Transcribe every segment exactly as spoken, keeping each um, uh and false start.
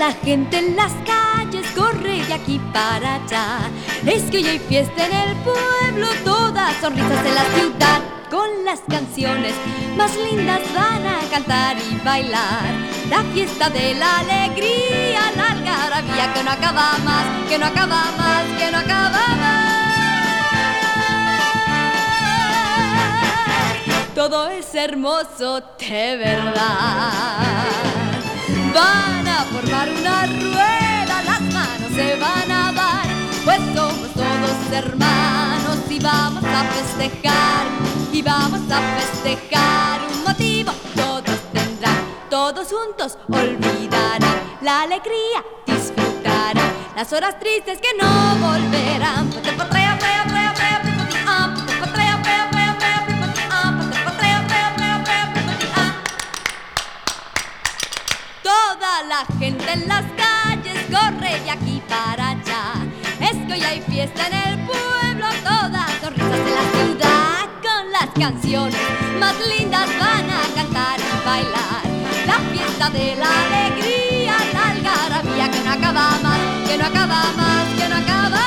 La gente en las calles corre de aquí para allá. Es que hoy hay fiesta en el pueblo, todas sonrisas en la ciudad. Con las canciones más lindas van a cantar y bailar. La fiesta de la alegría, la algarabía que no acaba más, que no acaba más, que no acaba más. Todo es hermoso de verdad. Van a formar una rueda, las manos se van a dar, pues somos todos hermanos y vamos a festejar, y vamos a festejar un motivo, todos tendrán, todos juntos olvidarán la alegría, disfrutarán las horas tristes que no volverán. Toda la gente en las calles corre de aquí para allá. Es que hoy hay fiesta en el pueblo, todas sonrisas en la ciudad. Con las canciones más lindas van a cantar y bailar. La fiesta de la alegría, la algarabía que no acaba más, que no acaba más, que no acaba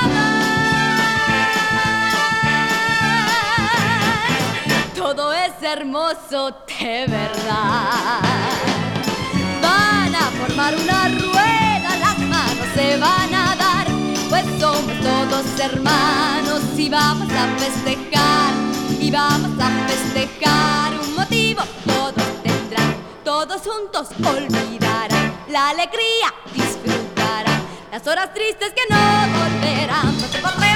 más. Todo es hermoso de verdad. Van a formar una rueda, las manos se van a dar, pues somos todos hermanos y vamos a festejar, y vamos a festejar un motivo, todos tendrán, todos juntos olvidarán la alegría, disfrutarán las horas tristes que no volverán.